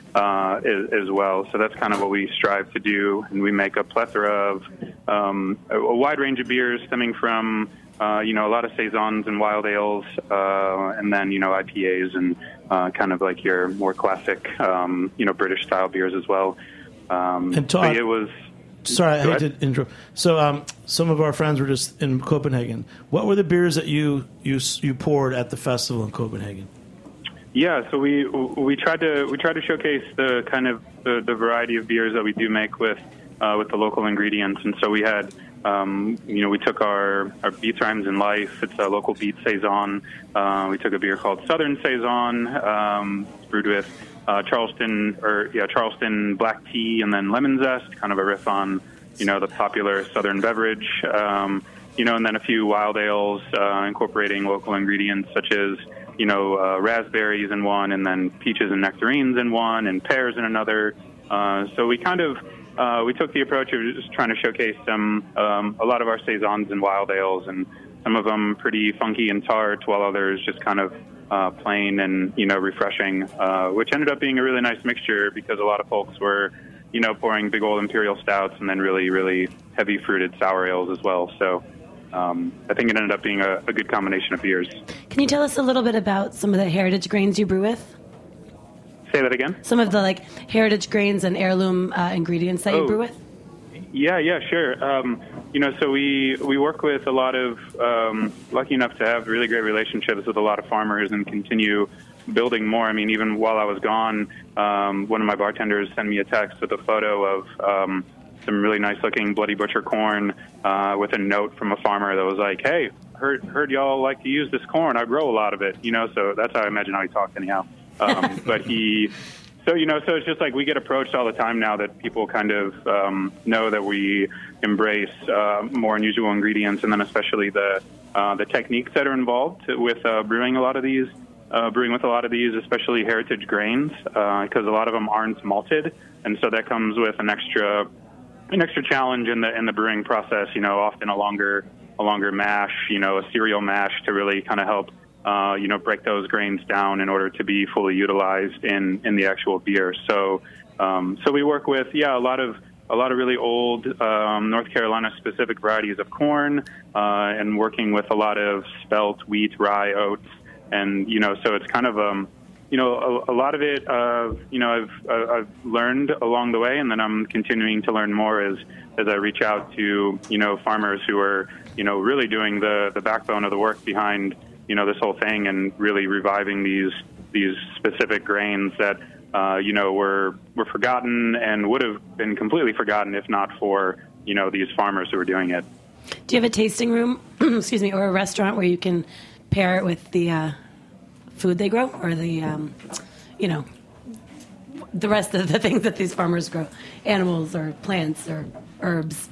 uh, as, as well. So that's kind of what we strive to do, and we make a plethora of um, a, a wide range of beers stemming from uh, you know a lot of saisons and wild ales, uh, and then you know I P As and uh, kind of like your more classic um, you know British style beers as well. Um, and Todd, it was. Sorry, I hate to interrupt. So, um, some of our friends were just in Copenhagen. What were the beers that you you you poured at the festival in Copenhagen? Yeah, so we we tried to we tried to showcase the kind of the, the variety of beers that we do make with uh, with the local ingredients, and so we had um, you know we took our our Beats Rhymes in Life. It's a local beet saison. Uh, we took a beer called Southern Saison, um, brewed with uh, Charleston or yeah Charleston black tea and then lemon zest, kind of a riff on you know the popular Southern beverage. Um, you know, and then a few wild ales uh, incorporating local ingredients such as you know, uh, raspberries in one, and then peaches and nectarines in one, and pears in another. Uh, so we kind of uh, we took the approach of just trying to showcase some um, a lot of our saisons and wild ales, and some of them pretty funky and tart, while others just kind of uh, plain and you know refreshing, uh, which ended up being a really nice mixture because a lot of folks were you know pouring big old imperial stouts and then really really heavy fruited sour ales as well. So. Um, I think it ended up being a, a good combination of beers. Can you tell us a little bit about some of the heritage grains you brew with? Say that again? Some of the like heritage grains and heirloom uh, ingredients that oh, you brew with? Yeah, yeah, sure. Um, you know, so we, we work with a lot of, um, lucky enough to have really great relationships with a lot of farmers and continue building more. I mean, even while I was gone, um, one of my bartenders sent me a text with a photo of um, some really nice-looking Bloody Butcher corn uh, with a note from a farmer that was like, hey, heard heard y'all like to use this corn. I grow a lot of it, you know, so that's how I imagine how he talked anyhow. Um, but he, so, you know, so it's just like we get approached all the time now that people kind of um, know that we embrace uh, more unusual ingredients, and then especially the uh, the techniques that are involved with uh, brewing a lot of these, uh, brewing with a lot of these, especially heritage grains, because uh, a lot of them aren't malted, and so that comes with an extra an extra challenge in the in the brewing process. You know, often a longer a longer mash, you know, a cereal mash to really kind of help uh, you know break those grains down in order to be fully utilized in, in the actual beer. So um, so we work with yeah a lot of a lot of really old um, North Carolina specific varieties of corn, uh, and working with a lot of spelt, wheat, rye, oats, and you know so it's kind of um. You know, a, a lot of it, uh, you know, I've uh, I've learned along the way, and then I'm continuing to learn more as as I reach out to you know farmers who are you know really doing the, the backbone of the work behind you know this whole thing, and really reviving these these specific grains that uh, you know were were forgotten and would have been completely forgotten if not for you know these farmers who were doing it. Do you have a tasting room, excuse me, or a restaurant where you can pair it with the uh food they grow, or the, um, you know, the rest of the things that these farmers grow, animals or plants or herbs?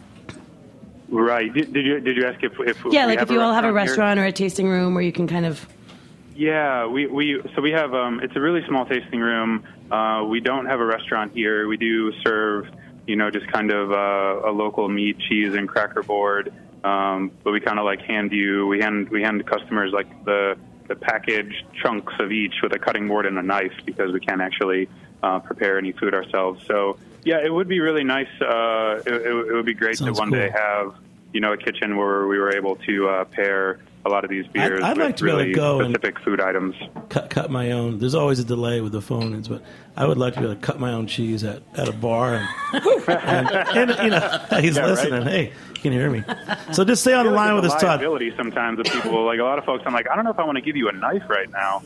Right. Did, did you did you ask if if yeah, we like have if you all have a restaurant here? or a tasting room where you can kind of. Yeah, we, we so we have um, it's a really small tasting room. Uh, we don't have a restaurant here. We do serve, you know, just kind of uh, a local meat, cheese, and cracker board. Um, but we kind of like hand you we hand we hand customers like the. the packaged chunks of each with a cutting board and a knife because we can't actually uh, prepare any food ourselves. So, yeah, it would be really nice. Uh, it, it would be great Sounds to one cool. day have, you know, a kitchen where we were able to uh, pair a lot of these beers I'd, I'd with like to be able really to go specific and food items. Cut, cut my own. There's always a delay with the phone-ins, but I would like to be able to cut my own cheese at, at a bar. And, and, and you know, he's Yeah, listening. right. Hey, you can hear me. So just stay on the line with us, Todd. Liability sometimes with people. Like a lot of folks, I'm like, I don't know if I want to give you a knife right now.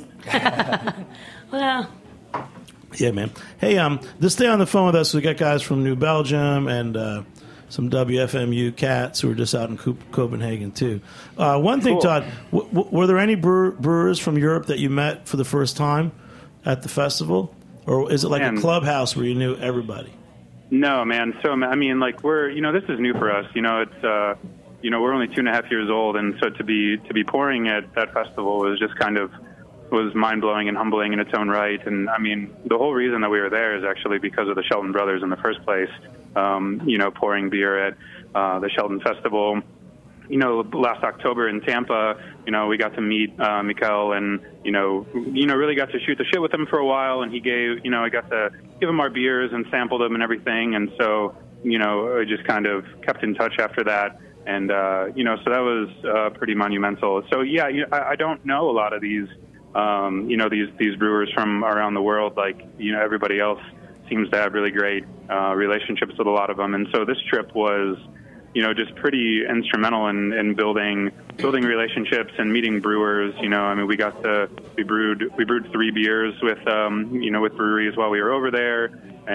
Well, Yeah, man. Hey, um, just stay on the phone with us. We got guys from New Belgium and uh, some W F M U cats who are just out in Co- Copenhagen too. Uh, one thing, Cool. Todd, w- w- were there any brewer- brewers from Europe that you met for the first time at the festival, or is it like Man. a clubhouse where you knew everybody? No, man. So, I mean, like, we're, you know, this is new for us. You know, it's, uh, you know, we're only two and a half years old. And so to be, to be pouring at that festival was just kind of, was mind-blowing and humbling in its own right. And, I mean, the whole reason that we were there is actually because of the Shelton brothers in the first place, um, you know, pouring beer at uh, the Shelton Festival. You know, last October in Tampa, you know, we got to meet uh, Mikkel and, you know, you know, really got to shoot the shit with him for a while. And he gave, you know, I got to give them our beers and sample them and everything. And so, you know, I just kind of kept in touch after that. And, uh, you know, so that was uh, pretty monumental. So, yeah, you know, I, I don't know a lot of these, um, you know, these, these brewers from around the world. Like, you know, everybody else seems to have really great uh, relationships with a lot of them. And so this trip was, you know, just pretty instrumental in, in building building relationships and meeting brewers. You know, I mean, we got to we brewed we brewed three beers with um, you know with breweries while we were over there,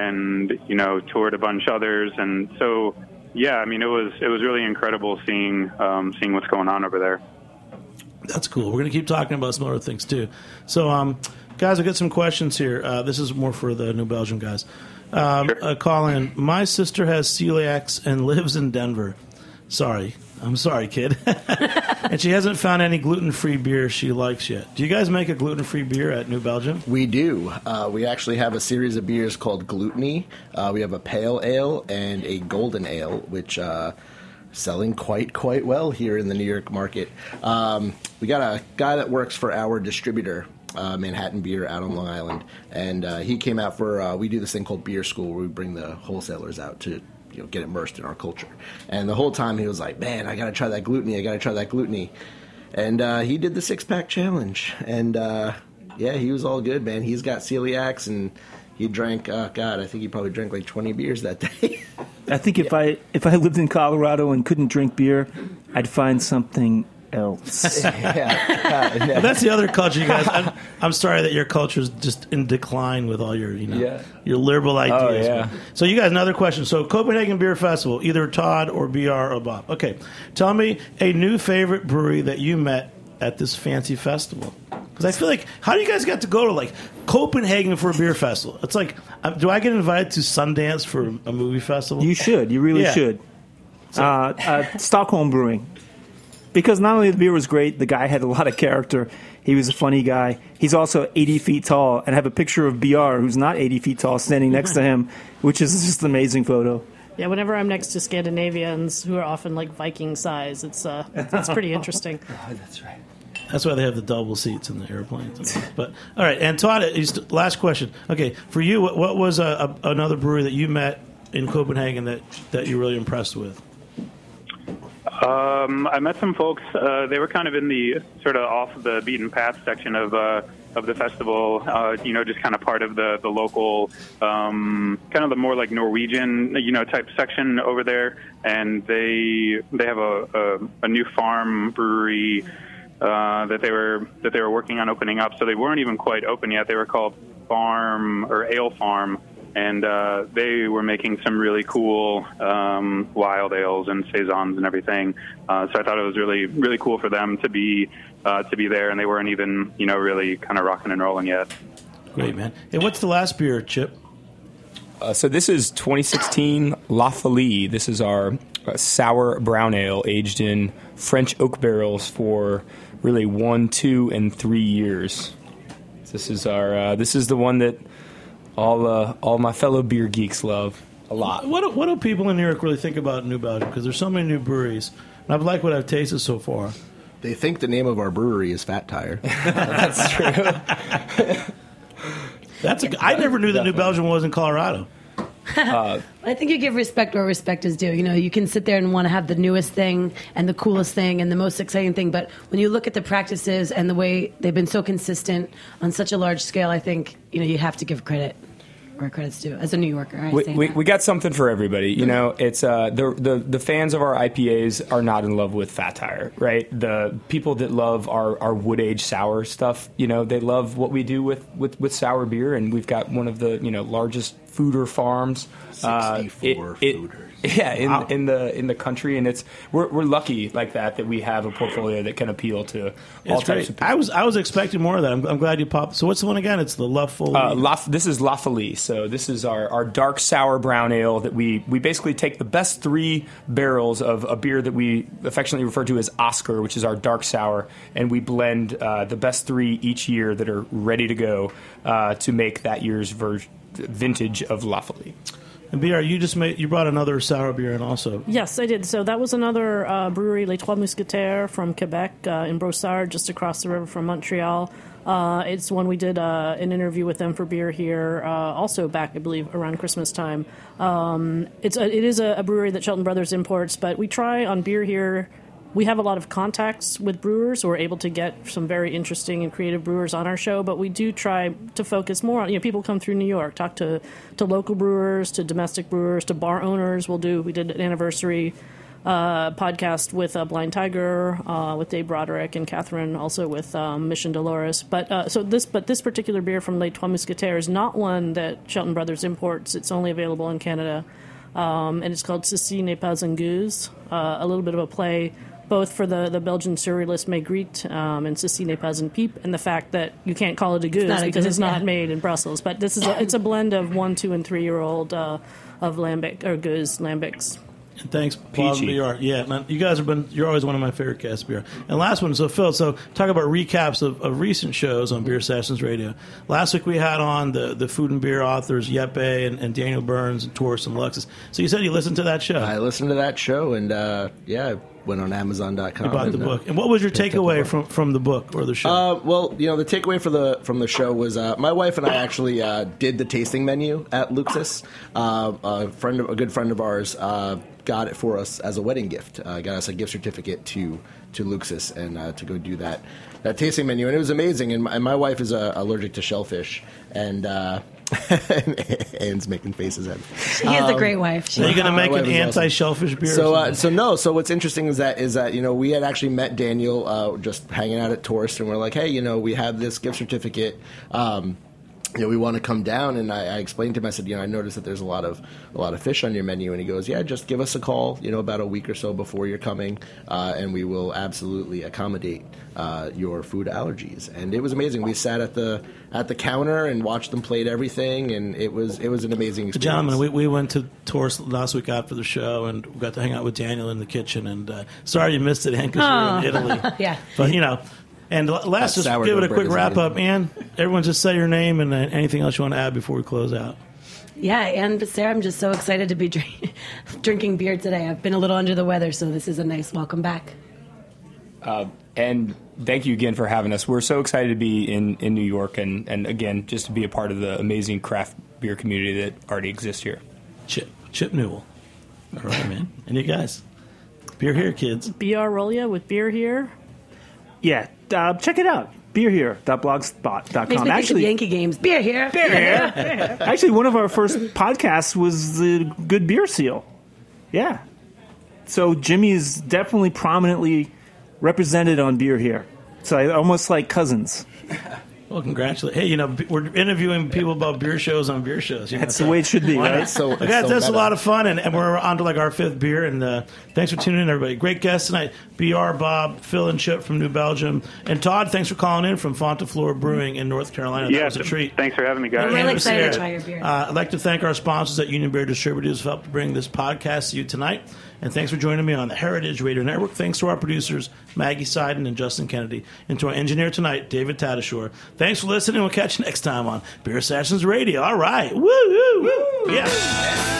and you know toured a bunch others. And so, yeah, I mean, it was it was really incredible seeing um, seeing what's going on over there. That's cool. We're going to keep talking about some other things too. So, um, guys, I've got some questions here. Uh, this is more for the New Belgium guys. Um, Sure. uh, Colin, my sister has celiacs and lives in Denver. Sorry. I'm sorry, kid. And she hasn't found any gluten-free beer she likes yet. Do you guys make a gluten-free beer at New Belgium? We do. Uh, we actually have a series of beers called Gluteny. Uh, we have a pale ale and a golden ale, which uh, selling quite, quite well here in the New York market. Um, we got a guy that works for our distributor, Uh, Manhattan Beer out on Long Island, and uh, he came out for uh, we do this thing called Beer School where we bring the wholesalers out to you know get immersed in our culture. And the whole time he was like, man, I gotta try that Gluteny, I gotta try that Gluteny. And uh, he did the six pack challenge, and uh, yeah, he was all good, man. He's got celiacs, and he drank uh, God, I think he probably drank like twenty beers that day. I think if I if I lived in Colorado and couldn't drink beer, I'd find something else. yeah. Uh, Well, that's the other culture, you guys. I'm, I'm sorry that your culture is just in decline with all your, you know, Yeah. your liberal ideas. Oh, yeah. So you guys, another question. So Copenhagen Beer Festival, either Todd or B R or Bob. Okay, tell me a new favorite brewery that you met at this fancy festival. Because I feel like, how do you guys get to go to like Copenhagen for a beer festival? It's like, uh, do I get invited to Sundance for a movie festival? You should. You really Yeah. should. Uh, uh, Stockholm Brewing. Because not only the beer was great, the guy had a lot of character. He was a funny guy. He's also eighty feet tall, and I have a picture of B R, who's not eighty feet tall, standing next to him, which is just an amazing photo. Yeah, whenever I'm next to Scandinavians who are often like Viking size, it's uh, it's pretty interesting. Oh, that's right. That's why they have the double seats in the airplanes. But all right, and Todd, last question. Okay, for you, what, what was a, a, another brewery that you met in Copenhagen that that you're really impressed with? Um, I met some folks. Uh, they were kind of in the sort of off the beaten path section of uh, of the festival. Uh, you know, just kind of part of the the local, um, kind of the more like Norwegian, you know, type section over there. And they they have a a, a new farm brewery uh, that they were that they were working on opening up. So they weren't even quite open yet. They were called Farm or Ale Farm. And uh, they were making some really cool um, wild ales and saisons and everything. Uh, so I thought it was really, really cool for them to be uh, to be there, and they weren't even, you know, really kind of rocking and rolling yet. Great, man. And what's the last beer, Chip? Uh, so this is twenty sixteen La Folie. This is our uh, sour brown ale aged in French oak barrels for really one, two, and three years. This is our. Uh, this is the one that all uh, all my fellow beer geeks love a lot. What do, what do people in New York really think about New Belgium? Because there's so many new breweries, and I've liked what I've tasted so far. They think the name of our brewery is Fat Tire. That's true. That's a, I never knew that New Belgium was in Colorado. Uh, I think you give respect where respect is due. You know, you can sit there and want to have the newest thing and the coolest thing and the most exciting thing, but when you look at the practices and the way they've been so consistent on such a large scale, I think, you know, you have to give credit where credit's due. As a New Yorker, I we, say we, that. we got something for everybody. You know, it's uh, the, the the fans of our I P As are not in love with Fat Tire, right? The people that love our, our wood aged sour stuff, you know, they love what we do with, with, with sour beer, and we've got one of the you know largest fooder farms. sixty-four uh, it, it, fooders. Yeah, in, Wow. in the in the country, and it's we're we're lucky like that that we have a portfolio that can appeal to all It's types great. of people. I was I was expecting more of that. I'm, I'm glad you popped. So what's the one again? It's the La Folie. Uh, La, this is La Folie. So this is our, our dark sour brown ale that we, we basically take the best three barrels of a beer that we affectionately refer to as Oscar, which is our dark sour, and we blend uh, the best three each year that are ready to go uh, to make that year's ver- vintage of La Folie. And B R, you just made you brought another sour beer in also. Yes, I did. So that was another uh, brewery, Les Trois Mousquetaires from Quebec uh, in Brossard, just across the river from Montreal. Uh, it's one we did uh, an interview with them for Beer Here, uh, also back, I believe, around Christmas time. Um, it's a, it is a, a brewery that Shelton Brothers imports, but we try on Beer Here. We have a lot of contacts with brewers, so we're able to get some very interesting and creative brewers on our show, but we do try to focus more on, you know, people come through New York, talk to, to local brewers, to domestic brewers, to bar owners. We'll do, we did an anniversary uh, podcast with uh, Blind Tiger, uh, with Dave Broderick and Catherine, also with um, Mission Dolores. But uh, so this, but this particular beer from Les Trois Mousquetaires is not one that Shelton Brothers imports. It's only available in Canada, um, and it's called Ceci n'est pas un gueuze, uh, a little bit of a play both for the, the Belgian surrealist Magritte um, and Ceci n'est pas un pipe, and the fact that you can't call it a goose because it's not yeah. made in Brussels. But this is a, it's a blend of one, two, and three-year-old uh, of lambic or goose lambics. And thanks, Bob B R. Yeah, man, you guys have been, you're always one of my favorite guests, B R. And last one, so Phil, so talk about recaps of, of recent shows on Beer Sessions Radio. Last week we had on the, the food and beer authors, Yeppe and, and Daniel Burns and Taurus and Alexis. So you said you listened to that show. I listened to that show, and uh, yeah, I went on Amazon dot com. You bought and, the book. Uh, And what was your takeaway from, from the book or the show? Uh, well, you know, the takeaway for the from the show was uh, my wife and I actually uh, did the tasting menu at Luxus. Uh, a friend, of, a good friend of ours, uh, got it for us as a wedding gift. Uh, got us a gift certificate to to Luxus and uh, to go do that that tasting menu, and it was amazing. And my, and my wife is uh, allergic to shellfish, and uh, Anne's making faces at me. She is um, a great wife. She Are you going to make an awesome. anti-shellfish beer? So, uh, so no. So what's interesting is that is that you know we had actually met Daniel uh, just hanging out at Taurus, and we're like, hey, you know, we have this gift certificate. Um, You know, we want to come down, and I, I explained to him. I said, you know, I noticed that there's a lot of a lot of fish on your menu, and he goes, yeah, just give us a call, you know, about a week or so before you're coming, uh, and we will absolutely accommodate uh, your food allergies. And it was amazing. We sat at the at the counter and watched them plate everything, and it was it was an amazing experience. Gentlemen, we, we went to Taurus last week after the show, and we got to hang out with Daniel in the kitchen. And uh, sorry you missed it, Ann, because you were in Italy. Yeah, but you know. And last, just give it a quick wrap up. Ann, everyone just say your name and uh, anything else you want to add before we close out. Yeah, and Sarah, I'm just so excited to be drink, drinking beer today. I've been a little under the weather, so this is a nice welcome back. Uh, and thank you again for having us. We're so excited to be in, in New York and, and, again, just to be a part of the amazing craft beer community that already exists here. Chip, Chip Newell. All right, man. And you guys, Beer Here, kids. B R Rolia with Beer Here. Yeah, uh, check it out. beer here dot blogspot dot com. Makes me Actually, think of Yankee games. Beer Here. Beer Here. Actually, one of our first podcasts was the Good Beer Seal. Yeah. So Jimmy is definitely prominently represented on Beer Here. So I almost like cousins. Well, congratulations. Hey, you know, we're interviewing people about beer shows on beer shows. You know, that's so, the way it should be, right? So, like that, so that's meta. a lot of fun, and, and we're on to like our fifth beer. And uh, thanks for tuning in, everybody. Great guests tonight. B R, Bob, Phil, and Chip from New Belgium. And Todd, thanks for calling in from Fontaflora Brewing in North Carolina. That yeah, was a treat. Thanks for having me, guys. I'm really excited to try your beer. Uh, I'd like to thank our sponsors at Union Beer Distributors who helped bring this podcast to you tonight. And thanks for joining me on the Heritage Radio Network. Thanks to our producers, Maggie Seiden and Justin Kennedy. And to our engineer tonight, David Tadashore. Thanks for listening. We'll catch you next time on Beer Sessions Radio. All right. Woo, woo, woo. Yeah.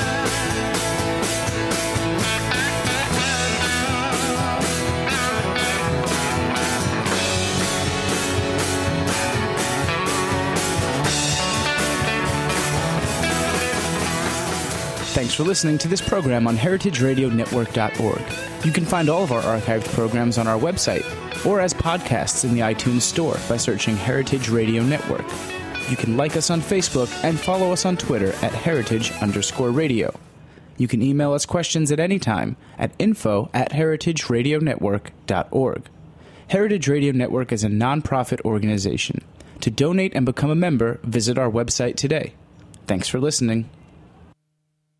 Thanks for listening to this program on heritage radio network dot org. You can find all of our archived programs on our website or as podcasts in the iTunes Store by searching Heritage Radio Network. You can like us on Facebook and follow us on Twitter at heritage underscore radio. You can email us questions at any time at info at heritage radio network dot org. Heritage Radio Network is a nonprofit organization. To donate and become a member, visit our website today. Thanks for listening.